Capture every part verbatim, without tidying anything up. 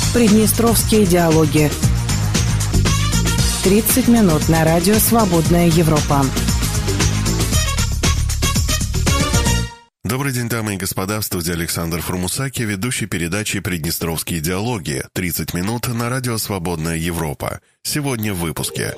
Приднестровские диалоги. тридцать минут на радио «Свободная Европа». Добрый день, дамы и господа, в студии Александр Фурмусаки, ведущий передачи «Приднестровские диалоги». тридцать минут на радио «Свободная Европа». Сегодня в выпуске.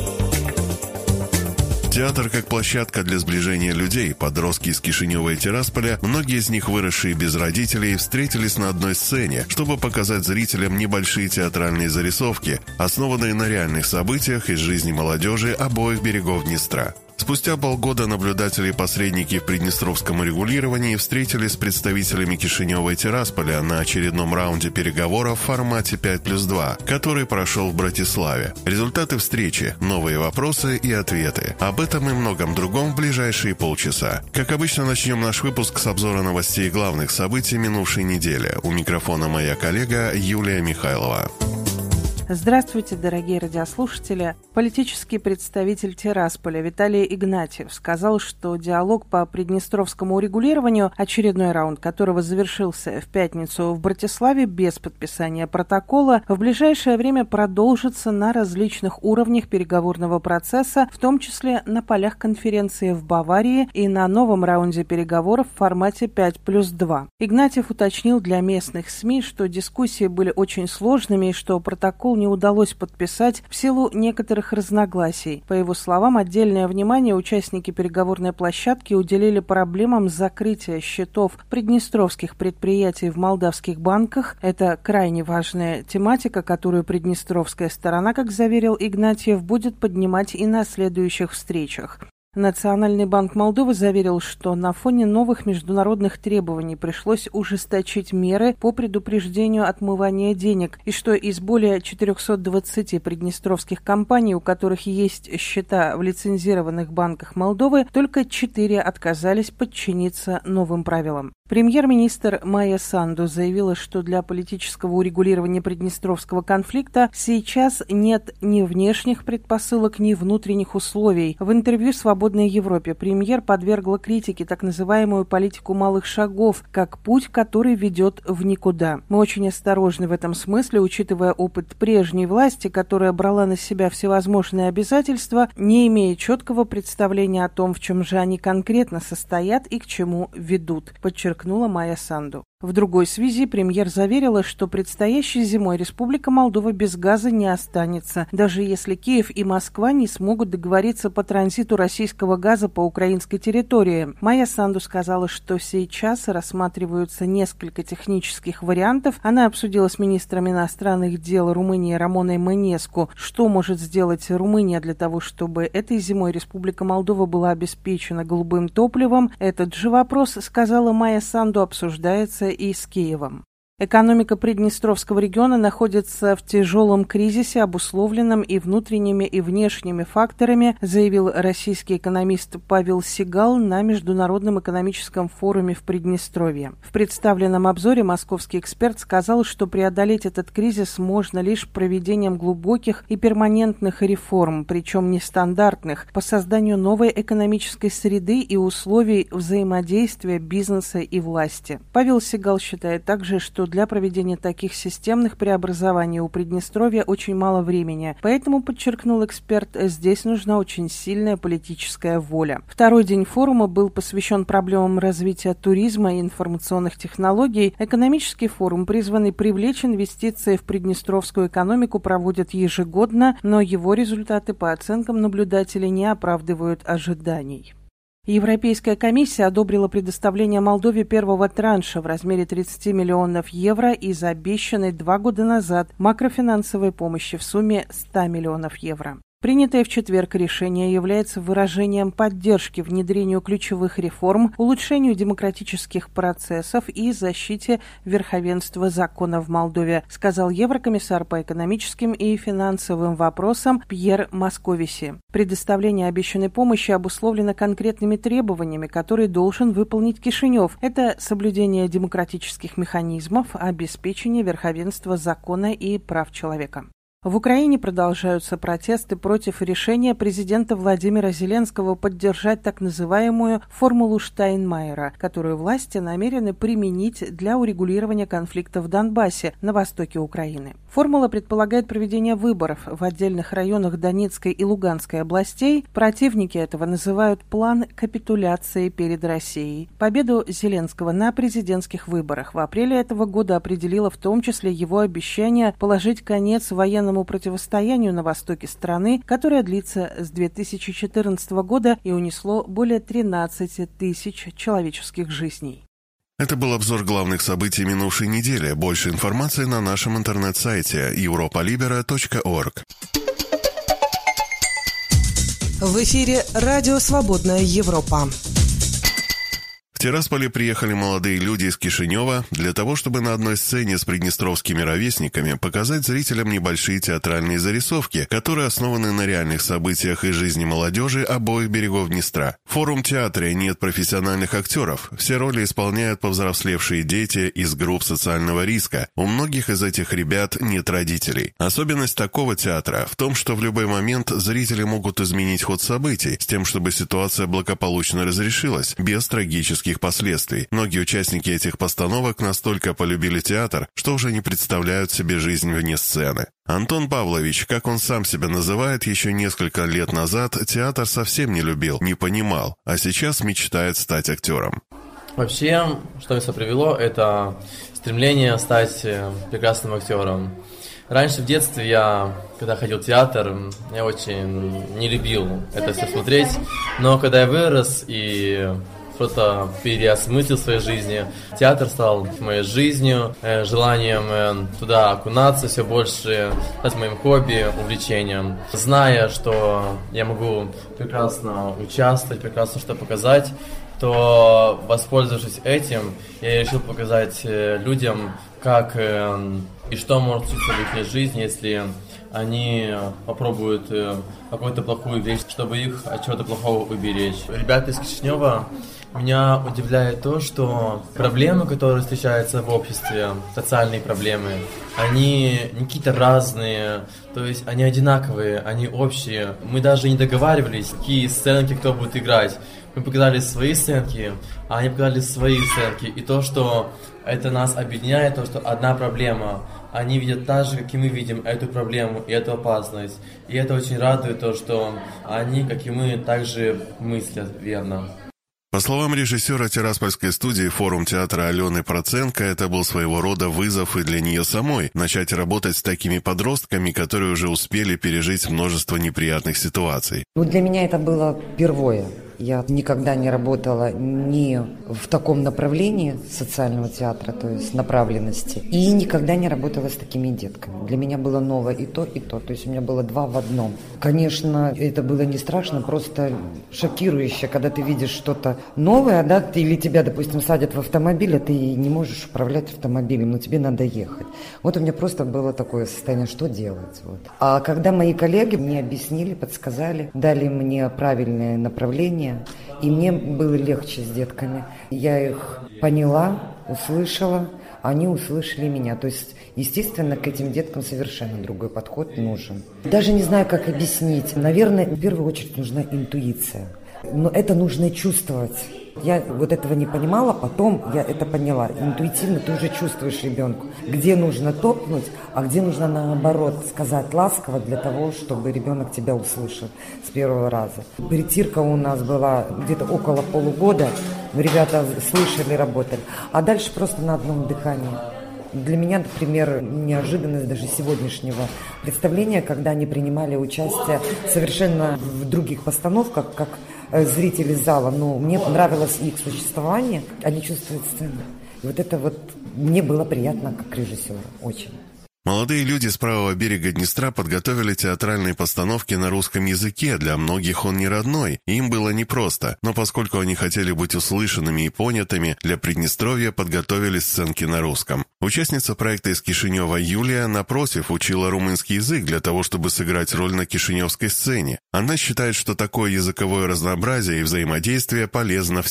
Театр как площадка для сближения людей. Подростки из Кишинева и Тирасполя, многие из них выросшие без родителей, встретились на одной сцене, чтобы показать зрителям небольшие театральные зарисовки, основанные на реальных событиях из жизни молодежи обоих берегов Днестра. Спустя полгода наблюдатели и посредники в приднестровском урегулировании встретились с представителями Кишинева и Тирасполя на очередном раунде переговоров в формате пять плюс два, который прошел в Братиславе. Результаты встречи, новые вопросы и ответы. Об этом и многом другом в ближайшие полчаса. Как обычно, начнем наш выпуск с обзора новостей главных событий минувшей недели. У микрофона моя коллега Юлия Михайлова. Здравствуйте, дорогие радиослушатели. Политический представитель Тирасполя Виталий Игнатьев сказал, что диалог по приднестровскому урегулированию, очередной раунд которого завершился в пятницу в Братиславе без подписания протокола, в ближайшее время продолжится на различных уровнях переговорного процесса, в том числе на полях конференции в Баварии и на новом раунде переговоров в формате пять плюс два. Игнатьев уточнил для местных СМИ, что дискуссии были очень сложными и что протокол не удалось подписать в силу некоторых разногласий. По его словам, отдельное внимание участники переговорной площадки уделили проблемам закрытия счетов приднестровских предприятий в молдавских банках. Это крайне важная тематика, которую приднестровская сторона, как заверил Игнатьев, будет поднимать и на следующих встречах. Национальный банк Молдовы заверил, что на фоне новых международных требований пришлось ужесточить меры по предупреждению отмывания денег, и что из более четырехсот двадцати приднестровских компаний, у которых есть счета в лицензированных банках Молдовы, только четыре отказались подчиниться новым правилам. Премьер-министр Майя Санду заявила, что для политического урегулирования приднестровского конфликта сейчас нет ни внешних предпосылок, ни внутренних условий. В интервью «Свободной Европе» премьер подвергла критике так называемую политику малых шагов, как путь, который ведет в никуда. Мы очень осторожны в этом смысле, учитывая опыт прежней власти, которая брала на себя всевозможные обязательства, не имея четкого представления о том, в чем же они конкретно состоят и к чему ведут, подчеркнула Майя Санду. В другой связи премьер заверила, что предстоящей зимой Республика Молдова без газа не останется, даже если Киев и Москва не смогут договориться по транзиту российского газа по украинской территории. Майя Санду сказала, что сейчас рассматриваются несколько технических вариантов. Она обсудила с министром иностранных дел Румынии Рамоной Мănescu, что может сделать Румыния для того, чтобы этой зимой Республика Молдова была обеспечена голубым топливом. Этот же вопрос, сказала Майя Санду, обсуждается и с Киевом. Экономика Приднестровского региона находится в тяжелом кризисе, обусловленном и внутренними, и внешними факторами, заявил российский экономист Павел Сигал на Международном экономическом форуме в Приднестровье. В представленном обзоре московский эксперт сказал, что преодолеть этот кризис можно лишь проведением глубоких и перманентных реформ, причем нестандартных, по созданию новой экономической среды и условий взаимодействия бизнеса и власти. Павел Сигал считает также, что для проведения таких системных преобразований у Приднестровья очень мало времени. Поэтому, подчеркнул эксперт, здесь нужна очень сильная политическая воля. Второй день форума был посвящен проблемам развития туризма и информационных технологий. Экономический форум, призванный привлечь инвестиции в приднестровскую экономику, проводят ежегодно, но его результаты, по оценкам наблюдателей, не оправдывают ожиданий. Европейская комиссия одобрила предоставление Молдове первого транша в размере тридцать миллионов евро из обещанной два года назад макрофинансовой помощи в сумме сто миллионов евро. Принятое в четверг решение является выражением поддержки внедрению ключевых реформ, улучшению демократических процессов и защите верховенства закона в Молдове, сказал еврокомиссар по экономическим и финансовым вопросам Пьер Московиси. Предоставление обещанной помощи обусловлено конкретными требованиями, которые должен выполнить Кишинев. Это соблюдение демократических механизмов, обеспечение верховенства закона и прав человека. В Украине продолжаются протесты против решения президента Владимира Зеленского поддержать так называемую формулу Штайнмайера, которую власти намерены применить для урегулирования конфликта в Донбассе на востоке Украины. Формула предполагает проведение выборов в отдельных районах Донецкой и Луганской областей. Противники этого называют план капитуляции перед Россией. Победу Зеленского на президентских выборах в апреле этого года определило в том числе его обещание положить конец военному противостоянию на востоке страны, которое длится с две тысячи четырнадцатого года и унесло более тринадцати тысяч человеческих жизней. Это был обзор главных событий минувшей недели. Больше информации на нашем интернет-сайте европа либера точка орг. В эфире радио «Свободная Европа». В Тирасполе приехали молодые люди из Кишинева для того, чтобы на одной сцене с приднестровскими ровесниками показать зрителям небольшие театральные зарисовки, которые основаны на реальных событиях из жизни молодежи обоих берегов Днестра. В форум-театре нет профессиональных актеров, все роли исполняют повзрослевшие дети из групп социального риска. У многих из этих ребят нет родителей. Особенность такого театра в том, что в любой момент зрители могут изменить ход событий с тем, чтобы ситуация благополучно разрешилась, без трагических последствий. Многие участники этих постановок настолько полюбили театр, что уже не представляют себе жизнь вне сцены. Антон Павлович, как он сам себя называет, еще несколько лет назад театр совсем не любил, не понимал, а сейчас мечтает стать актером. Вообще, что меня привело, это стремление стать прекрасным актером. Раньше в детстве я, когда ходил в театр, я очень не любил это все смотреть, но когда я вырос и что-то переосмыслил в своей жизни, театр стал моей жизнью, э, желанием э, туда окунаться все больше, стать моим хобби, увлечением. Зная, что я могу прекрасно участвовать, прекрасно что показать, то, воспользовавшись этим, я решил показать э, людям, как э, и что может случиться в их жизни, если они попробуют э, какую-то плохую вещь, чтобы их от чего-то плохого уберечь. Ребята из Кишинева, меня удивляет то, что проблемы, которые встречаются в обществе, социальные проблемы, они не какие-то разные, то есть они одинаковые, они общие. Мы даже не договаривались, какие сценки кто будет играть. Мы показали свои сценки, а они показали свои сценки. И то, что это нас объединяет, то, что одна проблема. Они видят так же, как и мы видим эту проблему и эту опасность. И это очень радует, то, что они, как и мы, также мыслят верно. По словам режиссера Тираспольской студии «Форум театра» Алены Проценко, это был своего рода вызов и для нее самой начать работать с такими подростками, которые уже успели пережить множество неприятных ситуаций. Ну, для меня это было впервые. Я никогда не работала ни в таком направлении социального театра, то есть направленности, и никогда не работала с такими детками. Для меня было ново и то, и то, то есть у меня было два в одном. Конечно, это было не страшно, просто шокирующе, когда ты видишь что-то новое, да, или тебя, допустим, садят в автомобиль, а ты не можешь управлять автомобилем, но тебе надо ехать. Вот у меня просто было такое состояние, что делать. Вот. А когда мои коллеги мне объяснили, подсказали, дали мне правильное направление, и мне было легче с детками. Я их поняла, услышала, они услышали меня. То есть, естественно, к этим деткам совершенно другой подход нужен. Даже не знаю, как объяснить. Наверное, в первую очередь нужна интуиция. Но это нужно чувствовать. Я вот этого не понимала, потом я это поняла. Интуитивно ты уже чувствуешь ребенку, где нужно топнуть, а где нужно наоборот сказать ласково для того, чтобы ребенок тебя услышал с первого раза. Притирка у нас была где-то около полугода, ребята слышали, работали, а дальше просто на одном дыхании. Для меня, например, неожиданность даже сегодняшнего представления, когда они принимали участие совершенно в других постановках, как зрители зала, но мне понравилось их существование, они чувствуют сцену. И вот это вот мне было приятно как режиссеру, очень. Молодые люди с правого берега Днестра подготовили театральные постановки на русском языке, для многих он не родной, им было непросто, но поскольку они хотели быть услышанными и понятыми, для Приднестровья подготовили сценки на русском. Участница проекта из Кишинева Юлия, напротив, учила румынский язык для того, чтобы сыграть роль на кишиневской сцене. Она считает, что такое языковое разнообразие и взаимодействие полезно всем.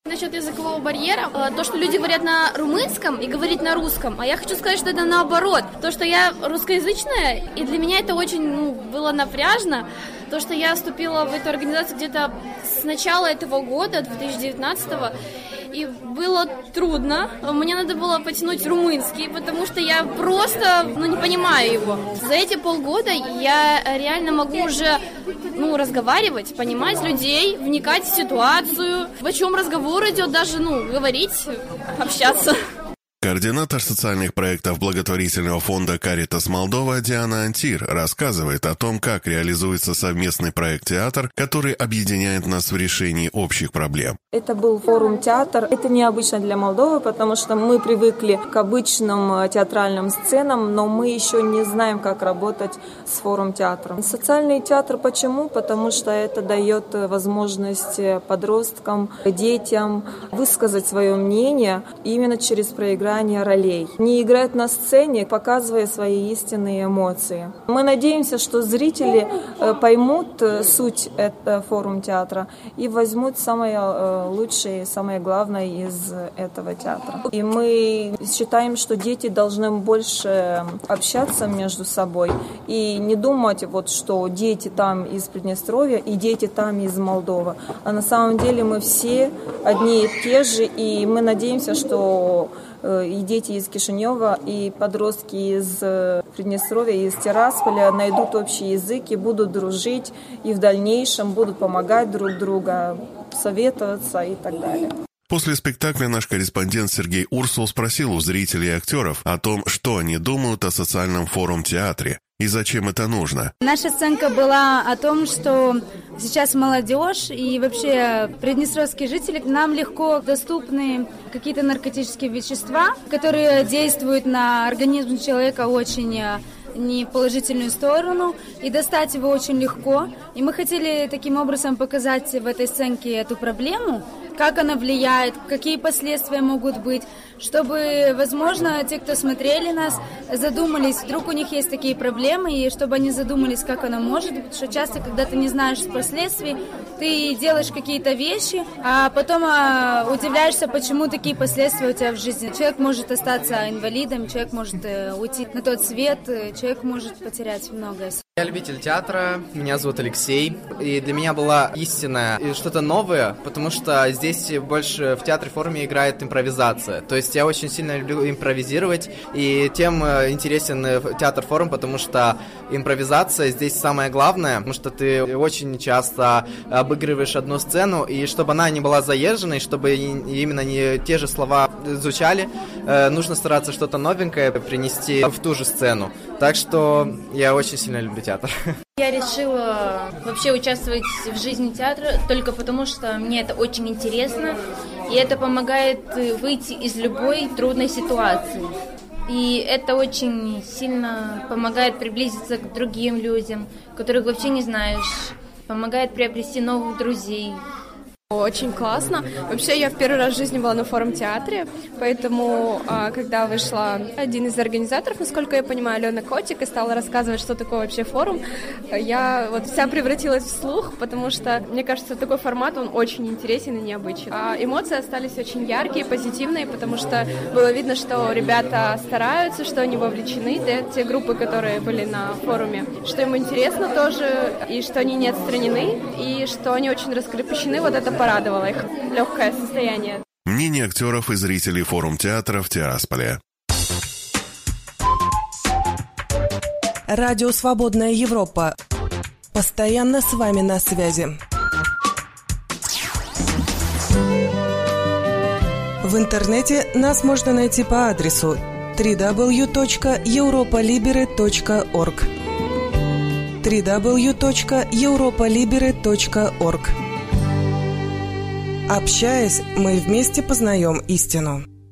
Насчет языкового барьера, то, что люди говорят на румынском и говорить на русском, а я хочу сказать, что это наоборот. То, что я русскоязычная, и для меня это очень ну, было напряжно. То, что я вступила в эту организацию где-то с начала этого года, две тысячи девятнадцатого, и было трудно. Мне надо было потянуть румынский, потому что я просто ну, не понимаю его. За эти полгода я реально могу уже ну, разговаривать, понимать людей, вникать в ситуацию, о чем разговор идет, даже ну, говорить, общаться. Координатор социальных проектов благотворительного фонда «Каритас Молдова» Диана Антир рассказывает о том, как реализуется совместный проект «Театр», который объединяет нас в решении общих проблем. Это был форум «Театр». Это необычно для Молдовы, потому что мы привыкли к обычным театральным сценам, но мы еще не знаем, как работать с форум «Театром». Социальный театр почему? Потому что это дает возможность подросткам, детям высказать свое мнение именно через проигрывание ролей. Не играть на сцене, показывая свои истинные эмоции. Мы надеемся, что зрители поймут суть этого форум театра и возьмут самое лучшее, самое главное из этого театра. И мы считаем, что дети должны больше общаться между собой и не думать, вот, что дети там из Приднестровья и дети там из Молдовы. А на самом деле мы все одни и те же, и мы надеемся, что и дети из Кишинева, и подростки из Приднестровья, из Тирасполя найдут общий язык и будут дружить, и в дальнейшем будут помогать друг другу, советоваться и так далее. После спектакля наш корреспондент Сергей Урсул спросил у зрителей и актеров о том, что они думают о социальном форум-театре и зачем это нужно. Наша оценка была о том, что сейчас молодежь и вообще приднестровские жители, нам легко доступны какие-то наркотические вещества, которые действуют на организм человека очень не в положительную сторону, и достать его очень легко. И мы хотели таким образом показать в этой сценке эту проблему, как она влияет, какие последствия могут быть, чтобы, возможно, те, кто смотрели нас, задумались, вдруг у них есть такие проблемы, и чтобы они задумались, как оно может быть, потому что часто, когда ты не знаешь последствий, ты делаешь какие-то вещи, а потом а, удивляешься, почему такие последствия у тебя в жизни. Человек может остаться инвалидом, человек может э, уйти на тот свет, человек может потерять многое. Я любитель театра, меня зовут Алексей, и для меня была истинное и что-то новое, потому что здесь больше в театре-форуме играет импровизация, то есть я очень сильно люблю импровизировать, и тем интересен театр-форум, потому что импровизация здесь самое главное, потому что ты очень часто обыгрываешь одну сцену, и чтобы она не была заезженной, чтобы именно не те же слова звучали, нужно стараться что-то новенькое принести в ту же сцену, так что я очень сильно люблю театр. Я решила вообще участвовать в жизни театра только потому, что мне это очень интересно, и это помогает выйти из любой трудной ситуации. И это очень сильно помогает приблизиться к другим людям, которых вообще не знаешь, помогает приобрести новых друзей. Очень классно. Вообще, я в первый раз в жизни была на форум-театре, поэтому, когда вышла один из организаторов, насколько я понимаю, Алена Котик, и стала рассказывать, что такое вообще форум, я вот вся превратилась в слух, потому что, мне кажется, такой формат, он очень интересен и необычен. А эмоции остались очень яркие, позитивные, потому что было видно, что ребята стараются, что они вовлечены, те группы, которые были на форуме, что им интересно тоже, и что они не отстранены, и что они очень раскрепощены. Вот это порадовало их, легкое состояние. Мнение актеров и зрителей форум-театра в Тирасполе. Радио «Свободная Европа». Постоянно с вами на связи. В интернете нас можно найти по адресу дабл ю дабл ю дабл ю точка европа либере точка орг дабл ю дабл ю дабл ю точка европа либере точка орг. Общаясь, мы вместе познаем истину.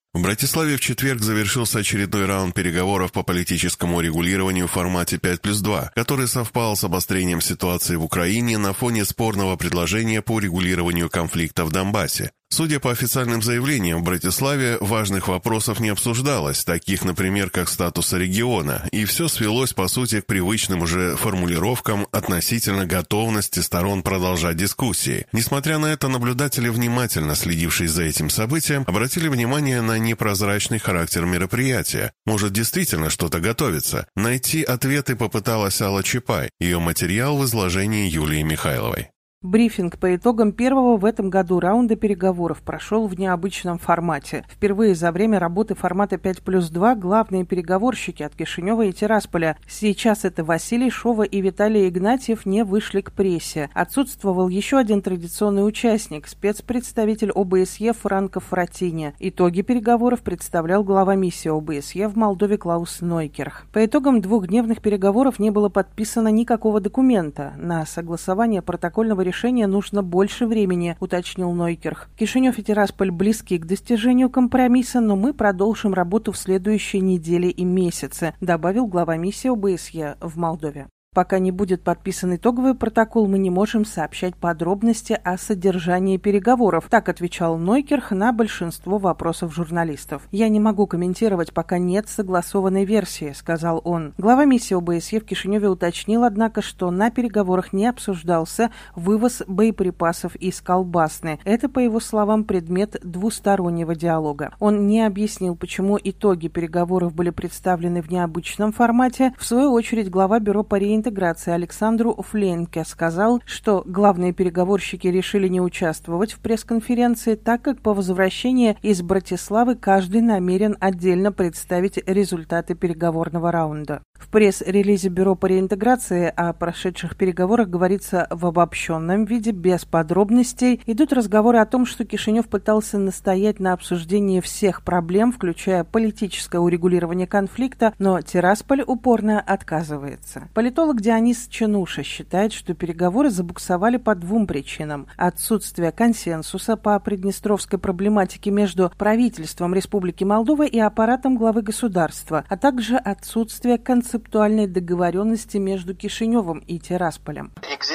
В Братиславе в четверг завершился очередной раунд переговоров по политическому регулированию в формате пять плюс два, который совпал с обострением ситуации в Украине на фоне спорного предложения по урегулированию конфликта в Донбассе. Судя по официальным заявлениям, в Братиславе важных вопросов не обсуждалось, таких, например, как статуса региона, и все свелось, по сути, к привычным уже формулировкам относительно готовности сторон продолжать дискуссии. Несмотря на это, наблюдатели, внимательно следившие за этим событием, обратили внимание на непрозрачный характер мероприятия. Может, действительно что-то готовится? Найти ответы попыталась Алла Чапай, ее материал в изложении Юлии Михайловой. Брифинг по итогам первого в этом году раунда переговоров прошел в необычном формате. Впервые за время работы формата пять плюс два главные переговорщики от Кишинева и Тирасполя, сейчас это Василий Шова и Виталий Игнатьев, не вышли к прессе. Отсутствовал еще один традиционный участник, спецпредставитель ОБСЕ Франко Фратини. Итоги переговоров представлял глава миссии ОБСЕ в Молдове Клаус Нойкерх. По итогам двухдневных переговоров не было подписано никакого документа. На согласование протокольного решения нужно больше времени, уточнил Нойкерх. Кишинев и Тирасполь близки к достижению компромисса, но мы продолжим работу в следующей неделе и месяце, добавил глава миссии ОБСЕ в Молдове. Пока не будет подписан итоговый протокол, мы не можем сообщать подробности о содержании переговоров, так отвечал Нойкерх на большинство вопросов журналистов. «Я не могу комментировать, пока нет согласованной версии», — сказал он. Глава миссии ОБСЕ в Кишиневе уточнил, однако, что на переговорах не обсуждался вывоз боеприпасов из Колбасны. Это, по его словам, предмет двустороннего диалога. Он не объяснил, почему итоги переговоров были представлены в необычном формате. В свою очередь, глава бюро по реинтеграции интеграции Александру Фленке сказал, что главные переговорщики решили не участвовать в пресс-конференции, так как по возвращении из Братиславы каждый намерен отдельно представить результаты переговорного раунда. В пресс-релизе Бюро по реинтеграции о прошедших переговорах говорится в обобщенном виде, без подробностей. Идут разговоры о том, что Кишинев пытался настоять на обсуждении всех проблем, включая политическое урегулирование конфликта, но Тирасполь упорно отказывается. Политолог Дионис Ченуша считает, что переговоры забуксовали по двум причинам. Отсутствие консенсуса по приднестровской проблематике между правительством Республики Молдова и аппаратом главы государства, а также отсутствие концептуальной договоренности между Кишиневым и Тирасполем.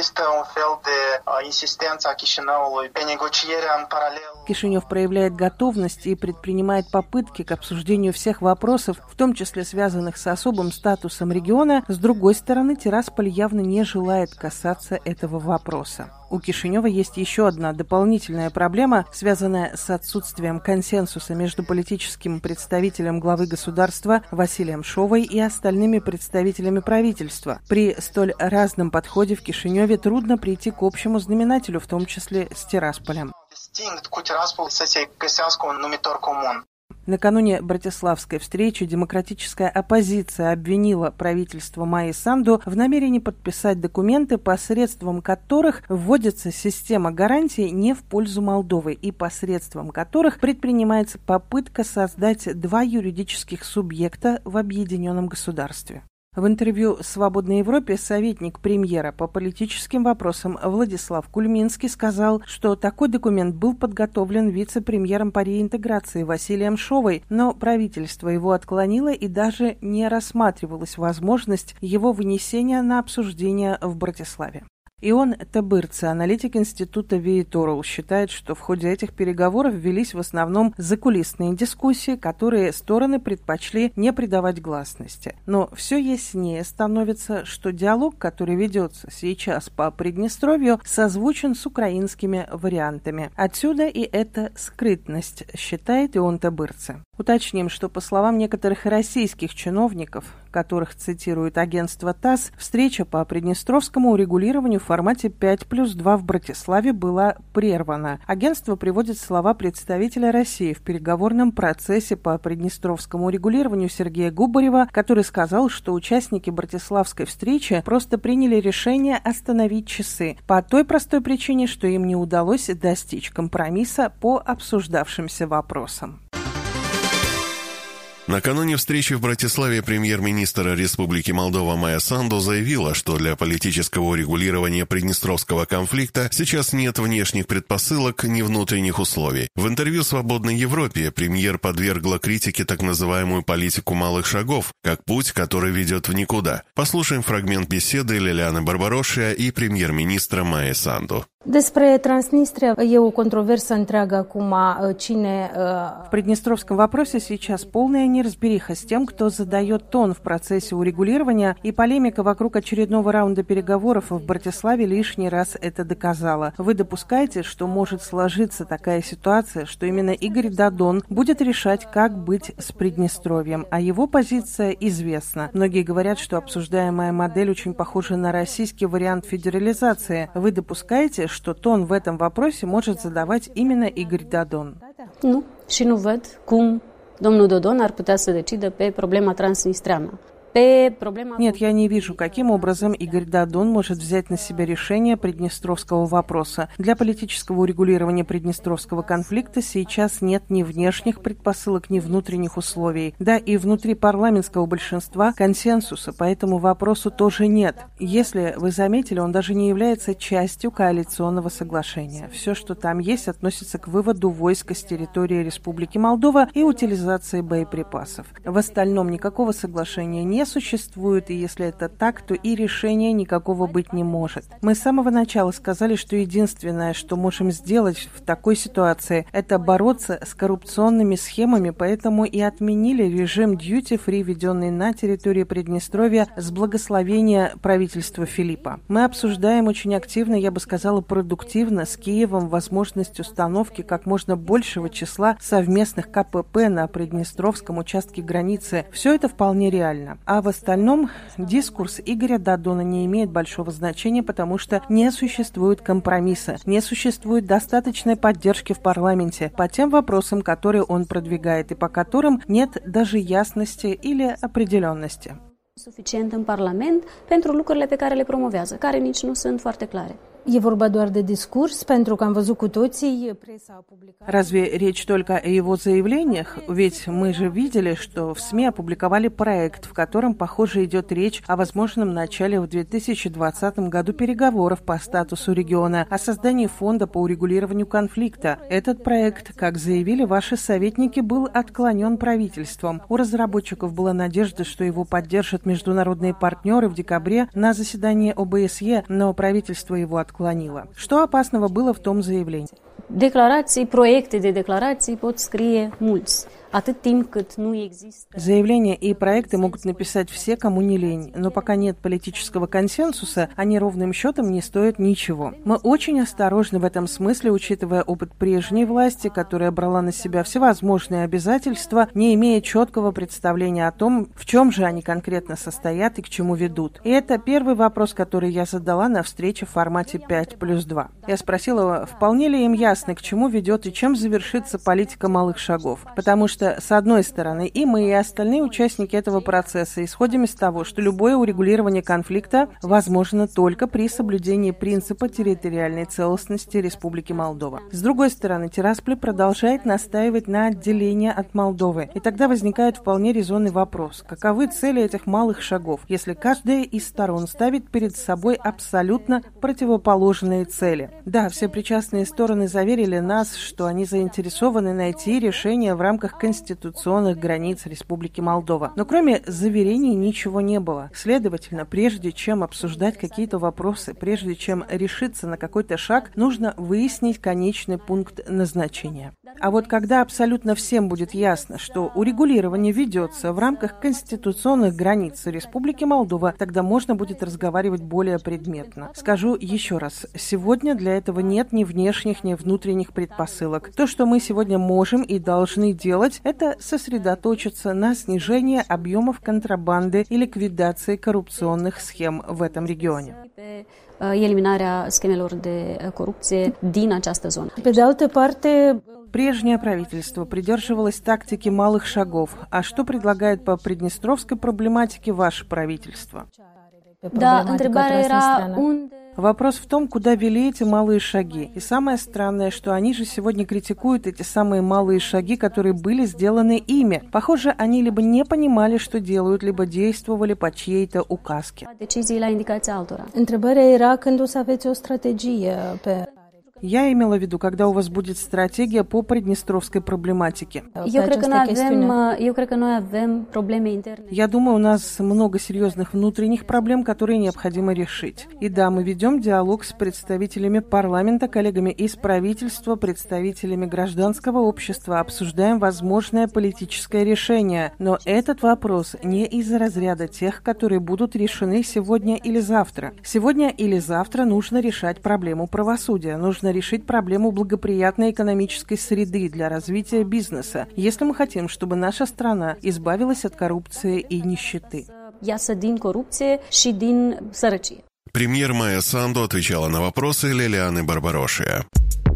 Кишинев проявляет готовность и предпринимает попытки к обсуждению всех вопросов, в том числе связанных с особым статусом региона. С другой стороны, Тирасполь явно не желает касаться этого вопроса. У Кишинева есть еще одна дополнительная проблема, связанная с отсутствием консенсуса между политическим представителем главы государства Василием Шовой и остальными представителями правительства. При столь разном подходе в Кишиневе трудно прийти к общему знаменателю, в том числе с Тирасполем. Накануне братиславской встречи демократическая оппозиция обвинила правительство Майи Санду в намерении подписать документы, посредством которых вводится система гарантий не в пользу Молдовы и посредством которых предпринимается попытка создать два юридических субъекта в объединенном государстве. В интервью «Свободной Европе» советник премьера по политическим вопросам Владислав Кульминский сказал, что такой документ был подготовлен вице-премьером по реинтеграции Василием Шовой, но правительство его отклонило и даже не рассматривалась возможность его вынесения на обсуждение в Братиславе. Ион Табырце, аналитик института Вииторул, считает, что в ходе этих переговоров велись в основном закулисные дискуссии, которые стороны предпочли не придавать гласности. Но все яснее становится, что диалог, который ведется сейчас по Приднестровью, созвучен с украинскими вариантами. Отсюда и эта скрытность, считает Ион Табырце. Уточним, что, по словам некоторых российских чиновников, которых цитирует агентство ТАСС, встреча по приднестровскому урегулированию в формате пять плюс два в Братиславе была прервана. Агентство приводит слова представителя России в переговорном процессе по приднестровскому урегулированию Сергея Губарева, который сказал, что участники братиславской встречи просто приняли решение остановить часы по той простой причине, что им не удалось достичь компромисса по обсуждавшимся вопросам. Накануне встречи в Братиславе премьер-министр Республики Молдова Майя Санду заявила, что для политического урегулирования приднестровского конфликта сейчас нет внешних предпосылок, ни внутренних условий. В интервью «Свободной Европе» премьер подвергла критике так называемую политику малых шагов, как путь, который ведет в никуда. Послушаем фрагмент беседы Лилианы Барбарошия и премьер-министра Майи Санду. Despre Transnistria e o controversă întreagă acum cine... В приднестровском вопросе сейчас полная неразбериха с тем, кто задает тон в процессе урегулирования, и полемика вокруг очередного раунда переговоров в Братиславе лишний раз это доказала. Вы допускаете, что может сложиться такая ситуация, что именно Игорь Додон будет решать, как быть с Приднестровьем, а его позиция известна. Многие говорят, что обсуждаемая модель очень похожа на российский вариант федерализации. Вы допускаете, что тон в этом вопросе может задавать именно Игорь Додон? Nu, și nu văd cum domnul Dodon ar putea să decidă pe problema transnistreană. Нет, я не вижу, каким образом Игорь Додон может взять на себя решение приднестровского вопроса. Для политического урегулирования приднестровского конфликта сейчас нет ни внешних предпосылок, ни внутренних условий. Да, и внутри парламентского большинства консенсуса по этому вопросу тоже нет. Если вы заметили, он даже не является частью коалиционного соглашения. Все, что там есть, относится к выводу войск с территории Республики Молдова и утилизации боеприпасов. В остальном никакого соглашения нет. Существует, и если это так, то и решения никакого быть не может. Мы с самого начала сказали, что единственное, что можем сделать в такой ситуации, это бороться с коррупционными схемами, поэтому и отменили режим duty-free, введенный на территории Приднестровья с благословения правительства Филиппа. Мы обсуждаем очень активно, я бы сказала, продуктивно с Киевом возможность установки как можно большего числа совместных ка пэ пэ на Приднестровском участке границы. Все это вполне реально. А в остальном дискурс Игоря Додона не имеет большого значения, потому что не существует компромисса, не существует достаточной поддержки в парламенте по тем вопросам, которые он продвигает, и по которым нет даже ясности или определенности. Suficient în Parlament pentru lucrurile pe care le promovează, care nici nu sunt foarte clare. E vorba doar de discurs, pentru că am văzut cu toții presa a publicat. Разве речь только о его заявлениях? Ведь мы же видели, что в СМИ опубликовали проект, в котором, похоже, идет речь о возможном начале в две тысячи двадцатом году переговоров по статусу региона, о создании фонда по урегулированию конфликта. Этот проект, как заявили ваши советники, был отклонен правительством. У разработчиков была надежда, что его поддержат международные партнеры в декабре на заседании о бэ эс е, но правительство его отклонило. Отклонила. Что опасного было в том заявлении? Declarații, proiecte de declarații pot scrie mulți. Atât timp cât nu există. Заявления и проекты могут написать все, кому не лень, но пока нет политического консенсуса, они ровным счетом не стоят ничего. Мы очень осторожны в этом смысле, учитывая опыт прежней власти, которая брала на себя всевозможные обязательства, не имея четкого представления о том, в чем же они конкретно состоят и к чему ведут. И это первый вопрос, который я задала на встрече в формате пять плюс два. Я спросила, вполне ли им ясно, к чему ведет и чем завершится политика малых шагов, потому что с одной стороны, и мы, и остальные участники этого процесса исходим из того, что любое урегулирование конфликта возможно только при соблюдении принципа территориальной целостности Республики Молдова. С другой стороны, Тирасполь продолжает настаивать на отделении от Молдовы. И тогда возникает вполне резонный вопрос. Каковы цели этих малых шагов, если каждая из сторон ставит перед собой абсолютно противоположные цели? Да, все причастные стороны заверили нас, что они заинтересованы найти решение в рамках конституционных границ Республики Молдова. Но кроме заверений ничего не было. Следовательно, прежде чем обсуждать какие-то вопросы, прежде чем решиться на какой-то шаг, нужно выяснить конечный пункт назначения. А вот когда абсолютно всем будет ясно, что урегулирование ведется в рамках конституционных границ Республики Молдова, тогда можно будет разговаривать более предметно. Скажу еще раз, сегодня для этого нет ни внешних, ни внутренних предпосылок. То, что мы сегодня можем и должны делать, это сосредоточиться на снижении объемов контрабанды и ликвидации коррупционных схем в этом регионе. Eliminarea schemelor de corupție din această zonă. Pe de altă parte, прежнее правительство придерживалось тактики малых шагов. А что предлагает по приднестровской проблематике ваше правительство? Да, întrebarea era unde Вопрос в том, куда вели эти малые шаги. И самое странное, что они же сегодня критикуют эти самые малые шаги, которые были сделаны ими. Похоже, они либо не понимали, что делают, либо действовали по чьей-то указке. Întrebarea era când o să aveți o strategie pe... Я имела в виду, когда у вас будет стратегия по приднестровской проблематике. Eu cred că noi avem, eu cred că noi avem probleme interne. Я думаю, у нас много серьезных внутренних проблем, которые необходимо решить. И да, мы ведем диалог с представителями парламента, коллегами из правительства, представителями гражданского общества, обсуждаем возможное политическое решение. Но этот вопрос не из разряда тех, которые будут решены сегодня или завтра. Сегодня или завтра нужно решать проблему правосудия, нужно решить проблему благоприятной экономической среды для развития бизнеса, если мы хотим, чтобы наша страна избавилась от коррупции и нищеты. Премьер Майя Санду отвечала на вопросы Лилианы Барбароши.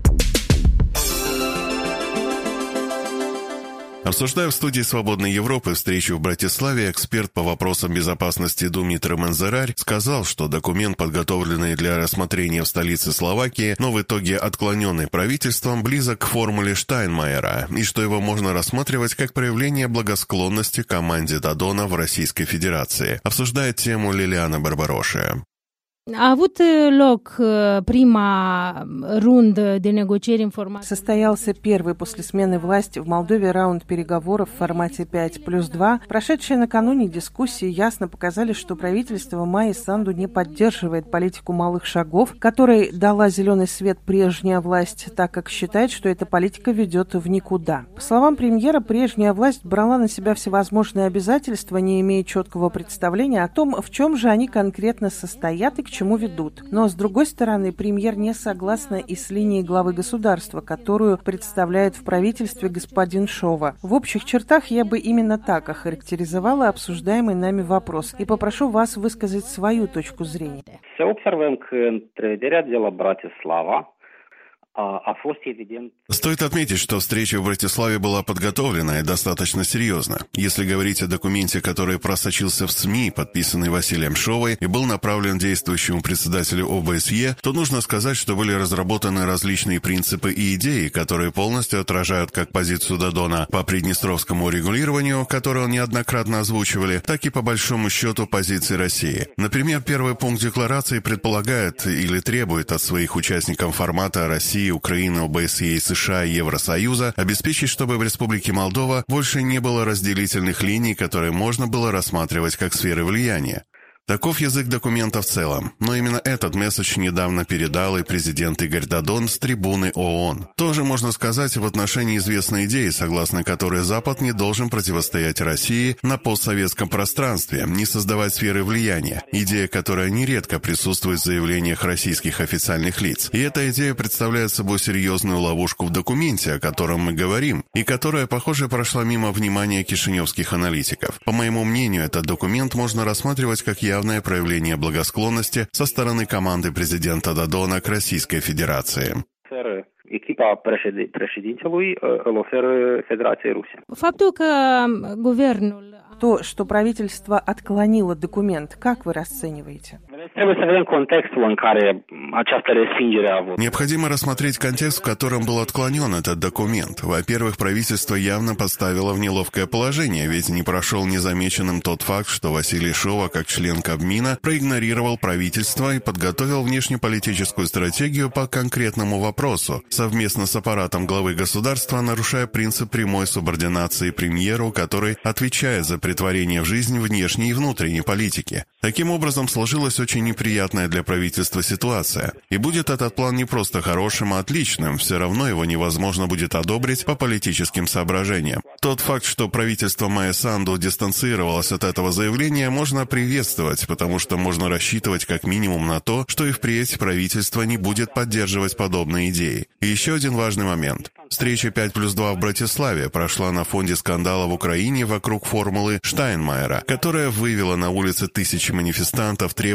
Обсуждая в студии «Свободной Европы» встречу в Братиславе, эксперт по вопросам безопасности Думитр Мензерарь сказал, что документ, подготовленный для рассмотрения в столице Словакии, но в итоге отклоненный правительством, близок к формуле Штайнмайера, и что его можно рассматривать как проявление благосклонности команде Додона в Российской Федерации. Обсуждает тему Лилиана Барбароши. A avut loc prima rundă de negocieri informale. Состоялся первый после смены власти в Молдове раунд переговоров в формате пять плюс два. Прошедшие накануне дискуссии ясно показали, что правительство Майи Санду не поддерживает политику малых шагов, которой дала зеленый свет прежняя власть, так как считает, что эта политика ведет в никуда. По словам премьера, прежняя власть брала на себя всевозможные обязательства, не имея четкого представления о том, в чем же они конкретно состоят и к чему ведут. Но, с другой стороны, премьер не согласна и с линией главы государства, которую представляет в правительстве господин Шова. В общих чертах я бы именно так охарактеризовала обсуждаемый нами вопрос и попрошу вас высказать свою точку зрения. Să observăm că întrederea de la Bratislava a fost evident. Стоит отметить, что встреча в Братиславе была подготовлена и достаточно серьезно. Если говорить о документе, который просочился в СМИ, подписанный Василием Шовой и был направлен действующему председателю ОБСЕ, то нужно сказать, что были разработаны различные принципы и идеи, которые полностью отражают как позицию Додона по приднестровскому регулированию, которую он неоднократно озвучивали, так и по большому счету позиции России. Например, первый пункт декларации предполагает или требует от своих участников формата России, Украины, ОБСЕ, США и Евросоюза обеспечить, чтобы в Республике Молдова больше не было разделительных линий, которые можно было рассматривать как сферы влияния. Таков язык документа в целом, но именно этот месседж недавно передал и президент Игорь Додон с трибуны ООН. Тоже можно сказать в отношении известной идеи, согласно которой Запад не должен противостоять России на постсоветском пространстве, не создавать сферы влияния. Идея, которая нередко присутствует в заявлениях российских официальных лиц. И эта идея представляет собой серьезную ловушку в документе, о котором мы говорим, и которая, похоже, прошла мимо внимания кишиневских аналитиков. По моему мнению, этот документ можно рассматривать как явное явное проявление благосклонности со стороны команды президента Додона к Российской Федерации. Echipa președintelui îl oferă Federației Ruse. Faptul că guvernul То, что правительство отклонило документ, как вы расцениваете? Необходимо рассмотреть контекст, в котором был отклонен этот документ. Во-первых, правительство явно поставило в неловкое положение, ведь не прошел незамеченным тот факт, что Василий Шова, как член Кабмина, проигнорировал правительство и подготовил внешнеполитическую стратегию по конкретному вопросу, совместно с аппаратом главы государства, нарушая принцип прямой субординации премьеру, который отвечает за претворение в жизнь внешней и внутренней политики. Таким образом, сложилась очень неприятная для правительства ситуация. И будет этот план не просто хорошим, а отличным, все равно его невозможно будет одобрить по политическим соображениям. Тот факт, что правительство Майи Санду дистанцировалось от этого заявления, можно приветствовать, потому что можно рассчитывать как минимум на то, что и впредь правительство не будет поддерживать подобные идеи. И еще один важный момент. Встреча пять плюс два в Братиславе прошла на фоне скандала в Украине вокруг формулы Штайнмайера, которая вывела на улицы тысячи манифестантов, требующих,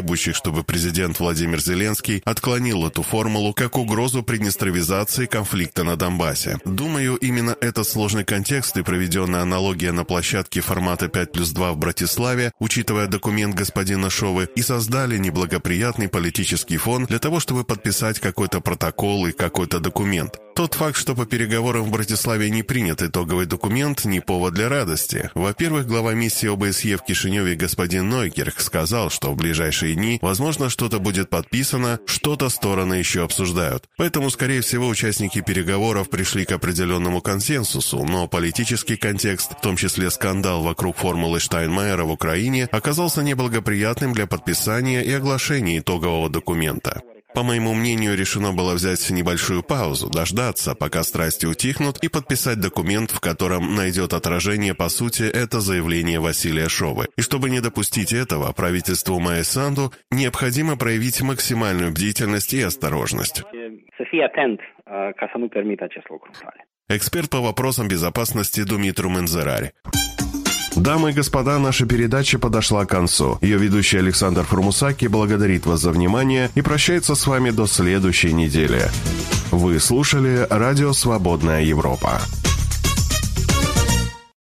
чтобы президент Владимир Зеленский отклонил эту формулу как угрозу приднестровизации конфликта на Донбассе. Думаю, именно этот сложный контекст и проведенная аналогия на площадке формата пять плюс два в Братиславе, учитывая документ господина Шовы, и создали неблагоприятный политический фон для того, чтобы подписать какой-то протокол и какой-то документ. Тот факт, что по переговорам в Братиславе не принят итоговый документ, не повод для радости. Во-первых, глава миссии ОБСЕ в Кишиневе господин Нойкерк сказал, что в ближайшие дни, возможно, что-то будет подписано, что-то стороны еще обсуждают. Поэтому, скорее всего, участники переговоров пришли к определенному консенсусу, но политический контекст, в том числе скандал вокруг формулы Штайнмайера в Украине, оказался неблагоприятным для подписания и оглашения итогового документа. По моему мнению, решено было взять небольшую паузу, дождаться, пока страсти утихнут, и подписать документ, в котором найдет отражение, по сути, это заявление Василия Шовы. И чтобы не допустить этого, правительству Майи Санду необходимо проявить максимальную бдительность и осторожность. Эксперт по вопросам безопасности Думитру Мензерари. Дамы и господа, наша передача подошла к концу. Ее ведущий Александр Формусаки благодарит вас за внимание и прощается с вами до следующей недели. Вы слушали «Радио Свободная Европа».